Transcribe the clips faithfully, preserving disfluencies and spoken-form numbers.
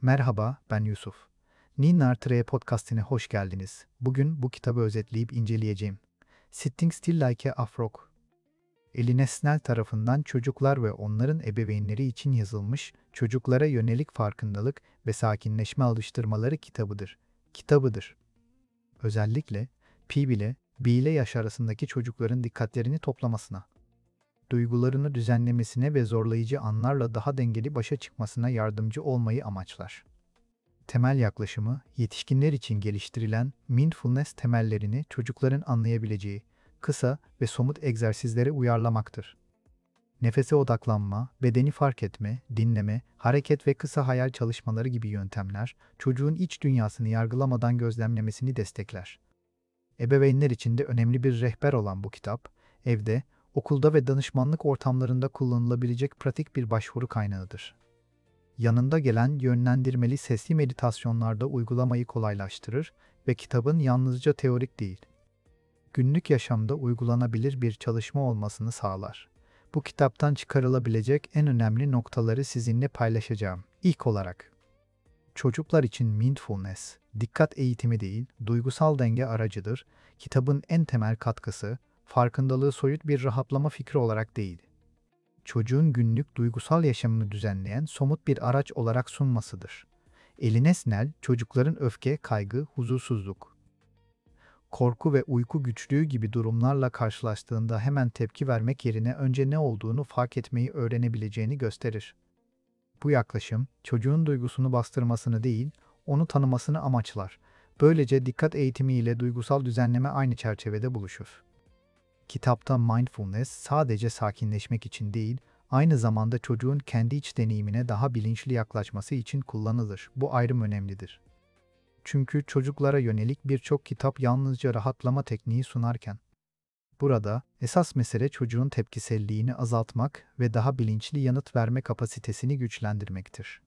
Merhaba, ben Yusuf. Ninnar Tre Podcast'ine hoş geldiniz. Bugün bu kitabı özetleyip inceleyeceğim. Sitting Still Like a Frog. Eline Snell tarafından çocuklar ve onların ebeveynleri için yazılmış çocuklara yönelik farkındalık ve sakinleşme alıştırmaları kitabıdır. Kitabıdır. Özellikle P ile B ile yaş arasındaki çocukların dikkatlerini toplamasına, duygularını düzenlemesine ve zorlayıcı anlarla daha dengeli başa çıkmasına yardımcı olmayı amaçlar. Temel yaklaşımı, yetişkinler için geliştirilen mindfulness temellerini çocukların anlayabileceği kısa ve somut egzersizlere uyarlamaktır. Nefese odaklanma, bedeni fark etme, dinleme, hareket ve kısa hayal çalışmaları gibi yöntemler, çocuğun iç dünyasını yargılamadan gözlemlemesini destekler. Ebeveynler için de önemli bir rehber olan bu kitap, evde, okulda ve danışmanlık ortamlarında kullanılabilecek pratik bir başvuru kaynağıdır. Yanında gelen yönlendirmeli sesli meditasyonlarda uygulamayı kolaylaştırır ve kitabın yalnızca teorik değil, günlük yaşamda uygulanabilir bir çalışma olmasını sağlar. Bu kitaptan çıkarılabilecek en önemli noktaları sizinle paylaşacağım. İlk olarak, çocuklar için mindfulness, dikkat eğitimi değil, duygusal denge aracıdır. Kitabın en temel katkısı, farkındalığı soyut bir rahatlama fikri olarak değil, çocuğun günlük duygusal yaşamını düzenleyen somut bir araç olarak sunmasıdır. Eline Snell, çocukların öfke, kaygı, huzursuzluk, korku ve uyku güçlüğü gibi durumlarla karşılaştığında hemen tepki vermek yerine önce ne olduğunu fark etmeyi öğrenebileceğini gösterir. Bu yaklaşım, çocuğun duygusunu bastırmasını değil, onu tanımasını amaçlar. Böylece dikkat eğitimi ile duygusal düzenleme aynı çerçevede buluşur. Kitapta mindfulness sadece sakinleşmek için değil, aynı zamanda çocuğun kendi iç deneyimine daha bilinçli yaklaşması için kullanılır. Bu ayrım önemlidir. Çünkü çocuklara yönelik birçok kitap yalnızca rahatlama tekniği sunarken, burada esas mesele çocuğun tepkiselliğini azaltmak ve daha bilinçli yanıt verme kapasitesini güçlendirmektir.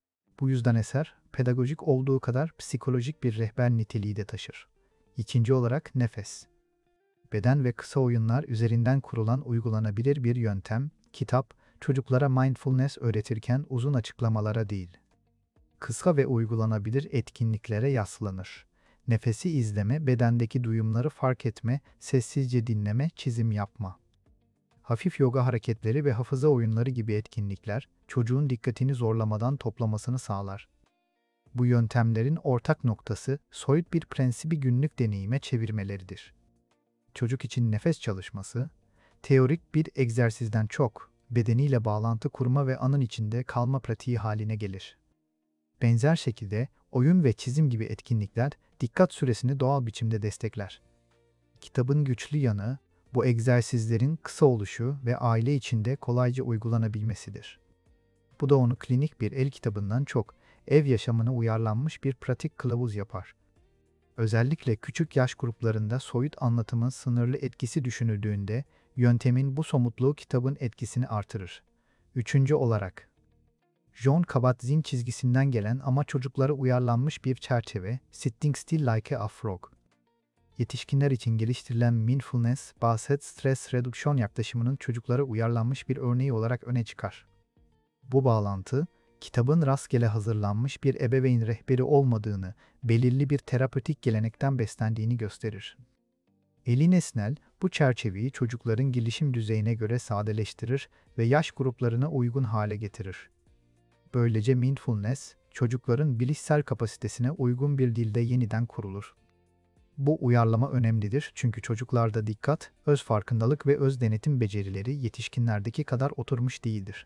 Bu yüzden eser, pedagojik olduğu kadar psikolojik bir rehber niteliği de taşır. İkinci olarak nefes. Beden ve kısa oyunlar üzerinden kurulan uygulanabilir bir yöntem, kitap, çocuklara mindfulness öğretirken uzun açıklamalara değil, kısa ve uygulanabilir etkinliklere yaslanır. Nefesi izleme, bedendeki duyumları fark etme, sessizce dinleme, çizim yapma. Hafif yoga hareketleri ve hafıza oyunları gibi etkinlikler, çocuğun dikkatini zorlamadan toplamasını sağlar. Bu yöntemlerin ortak noktası, soyut bir prensibi günlük deneyime çevirmeleridir. Çocuk için nefes çalışması, teorik bir egzersizden çok, bedeniyle bağlantı kurma ve anın içinde kalma pratiği haline gelir. Benzer şekilde, oyun ve çizim gibi etkinlikler, dikkat süresini doğal biçimde destekler. Kitabın güçlü yanı, bu egzersizlerin kısa oluşu ve aile içinde kolayca uygulanabilmesidir. Bu da onu klinik bir el kitabından çok, ev yaşamına uyarlanmış bir pratik kılavuz yapar. Özellikle küçük yaş gruplarında soyut anlatımın sınırlı etkisi düşünüldüğünde, yöntemin bu somutluğu kitabın etkisini artırır. Üçüncü olarak, Jon Kabat-Zinn çizgisinden gelen ama çocuklara uyarlanmış bir çerçeve, Sitting Still Like a Frog. Yetişkinler için geliştirilen mindfulness, basit stres redüksiyon yaklaşımının çocuklara uyarlanmış bir örneği olarak öne çıkar. Bu bağlantı, kitabın rastgele hazırlanmış bir ebeveyn rehberi olmadığını, belirli bir terapötik gelenekten beslendiğini gösterir. Eline Snell, bu çerçeveyi çocukların gelişim düzeyine göre sadeleştirir ve yaş gruplarına uygun hale getirir. Böylece mindfulness, çocukların bilişsel kapasitesine uygun bir dilde yeniden kurulur. Bu uyarlama önemlidir çünkü çocuklarda dikkat, öz farkındalık ve öz denetim becerileri yetişkinlerdeki kadar oturmuş değildir.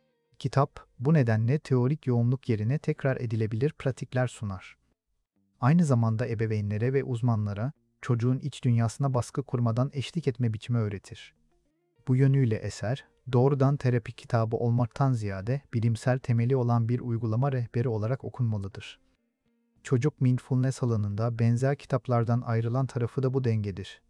Kitap, bu nedenle teorik yoğunluk yerine tekrar edilebilir pratikler sunar. Aynı zamanda ebeveynlere ve uzmanlara, çocuğun iç dünyasına baskı kurmadan eşlik etme biçimi öğretir. Bu yönüyle eser, doğrudan terapi kitabı olmaktan ziyade bilimsel temeli olan bir uygulama rehberi olarak okunmalıdır. Çocuk mindfulness alanında benzer kitaplardan ayrılan tarafı da bu dengedir.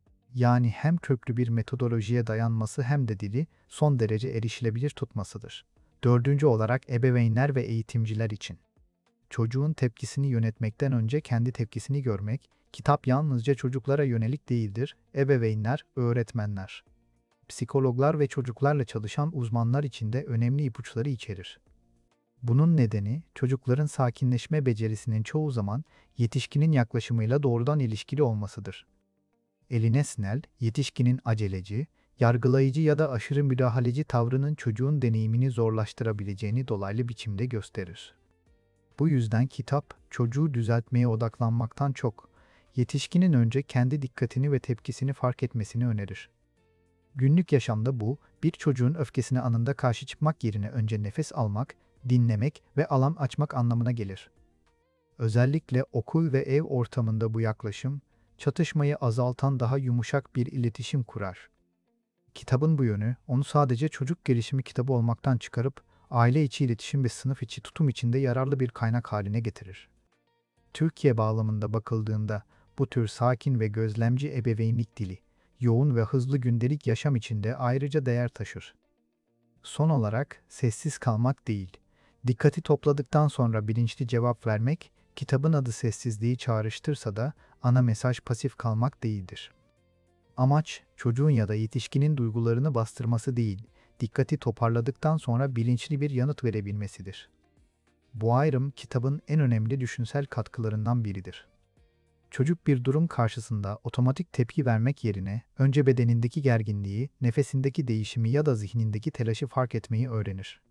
Yani hem köklü bir metodolojiye dayanması hem de dili son derece erişilebilir tutmasıdır. Dördüncü olarak ebeveynler ve eğitimciler için. Çocuğun tepkisini yönetmekten önce kendi tepkisini görmek, kitap yalnızca çocuklara yönelik değildir, ebeveynler, öğretmenler, psikologlar ve çocuklarla çalışan uzmanlar için de önemli ipuçları içerir. Bunun nedeni çocukların sakinleşme becerisinin çoğu zaman yetişkinin yaklaşımıyla doğrudan ilişkili olmasıdır. Eline Snell, yetişkinin aceleci, yargılayıcı ya da aşırı müdahaleci tavrının çocuğun deneyimini zorlaştırabileceğini dolaylı biçimde gösterir. Bu yüzden kitap, çocuğu düzeltmeye odaklanmaktan çok, yetişkinin önce kendi dikkatini ve tepkisini fark etmesini önerir. Günlük yaşamda bu, bir çocuğun öfkesine anında karşı çıkmak yerine önce nefes almak, dinlemek ve alan açmak anlamına gelir. Özellikle okul ve ev ortamında bu yaklaşım, çatışmayı azaltan daha yumuşak bir iletişim kurar. Kitabın bu yönü, onu sadece çocuk gelişimi kitabı olmaktan çıkarıp, aile içi iletişim ve sınıf içi tutum içinde yararlı bir kaynak haline getirir. Türkiye bağlamında bakıldığında, bu tür sakin ve gözlemci ebeveynlik dili, yoğun ve hızlı gündelik yaşam içinde ayrıca değer taşır. Son olarak, sessiz kalmak değil, dikkati topladıktan sonra bilinçli cevap vermek, kitabın adı sessizliği çağrıştırsa da ana mesaj pasif kalmak değildir. Amaç, çocuğun ya da yetişkinin duygularını bastırması değil, dikkati toparladıktan sonra bilinçli bir yanıt verebilmesidir. Bu ayrım, kitabın en önemli düşünsel katkılarından biridir. Çocuk bir durum karşısında otomatik tepki vermek yerine önce bedenindeki gerginliği, nefesindeki değişimi ya da zihnindeki telaşı fark etmeyi öğrenir.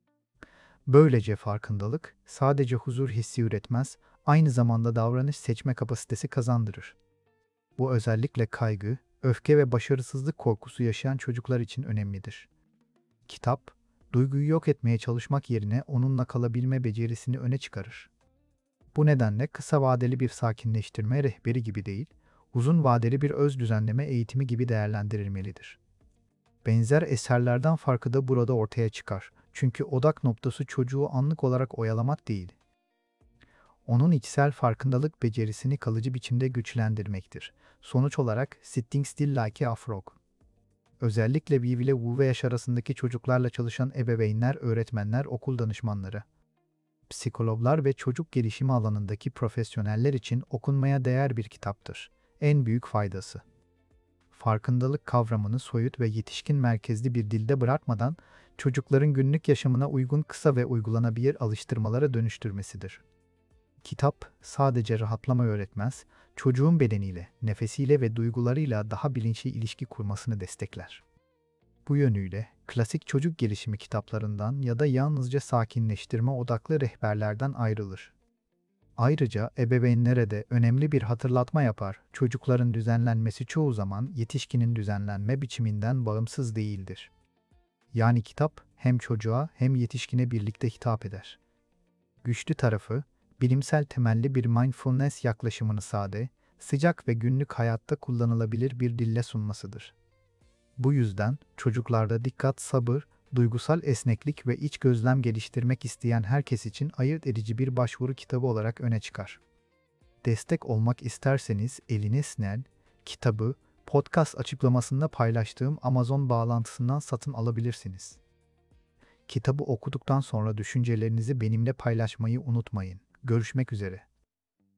Böylece farkındalık sadece huzur hissi üretmez, aynı zamanda davranış seçme kapasitesi kazandırır. Bu özellikle kaygı, öfke ve başarısızlık korkusu yaşayan çocuklar için önemlidir. Kitap, duyguyu yok etmeye çalışmak yerine onunla kalabilme becerisini öne çıkarır. Bu nedenle kısa vadeli bir sakinleştirme rehberi gibi değil, uzun vadeli bir öz düzenleme eğitimi gibi değerlendirilmelidir. Benzer eserlerden farkı da burada ortaya çıkar. Çünkü odak noktası çocuğu anlık olarak oyalamak değil, onun içsel farkındalık becerisini kalıcı biçimde güçlendirmektir. Sonuç olarak Sitting Still Like a Frog. Özellikle Viv ile Wu ve yaş arasındaki çocuklarla çalışan ebeveynler, öğretmenler, okul danışmanları, psikologlar ve çocuk gelişimi alanındaki profesyoneller için okunmaya değer bir kitaptır. En büyük faydası, farkındalık kavramını soyut ve yetişkin merkezli bir dilde bırakmadan çocukların günlük yaşamına uygun kısa ve uygulanabilir alıştırmalara dönüştürmesidir. Kitap sadece rahatlama öğretmez, çocuğun bedeniyle, nefesiyle ve duygularıyla daha bilinçli ilişki kurmasını destekler. Bu yönüyle klasik çocuk gelişimi kitaplarından ya da yalnızca sakinleştirme odaklı rehberlerden ayrılır. Ayrıca ebeveynlere de önemli bir hatırlatma yapar. Çocukların düzenlenmesi çoğu zaman yetişkinin düzenlenme biçiminden bağımsız değildir. Yani kitap hem çocuğa hem yetişkine birlikte hitap eder. Güçlü tarafı, bilimsel temelli bir mindfulness yaklaşımını sade, sıcak ve günlük hayatta kullanılabilir bir dille sunmasıdır. Bu yüzden çocuklarda dikkat, sabır, duygusal esneklik ve iç gözlem geliştirmek isteyen herkes için ayırt edici bir başvuru kitabı olarak öne çıkar. Destek olmak isterseniz Eline Snell kitabı podcast açıklamasında paylaştığım Amazon bağlantısından satın alabilirsiniz. Kitabı okuduktan sonra düşüncelerinizi benimle paylaşmayı unutmayın. Görüşmek üzere.